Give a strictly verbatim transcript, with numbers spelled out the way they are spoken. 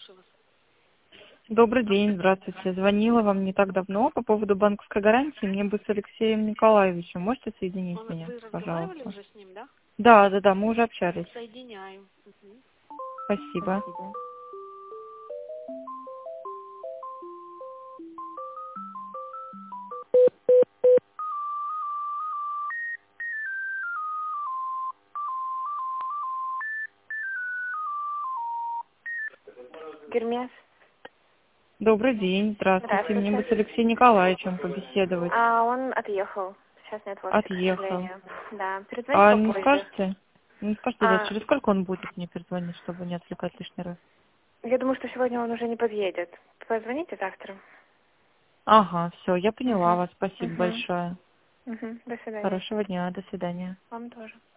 слушаю вас. Добрый день, здравствуйте. Звонила вам не так давно по поводу банковской гарантии. Мне бы с Алексеем Николаевичем. Можете соединить Он, меня, вы разговаривали пожалуйста? уже с ним, да? Да, да, да, мы уже общались. Соединяю. Мгм. Спасибо. Гермес. Добрый день, здравствуйте. Мне бы с Здравствуйте. Алексеем Николаевичем побеседовать. А он отъехал. Сейчас нет в офисе, к Отъехал. сожалению. Да, перезвоните А не попозже. скажете? Не скажете, да, А, через сколько он будет мне перезвонить, чтобы не отвлекать лишний раз? я думаю, что сегодня он уже не подъедет. Позвоните завтра. Ага, все, я поняла Угу. вас. Спасибо Угу. большое. Угу. До свидания. Хорошего дня, до свидания. Вам тоже.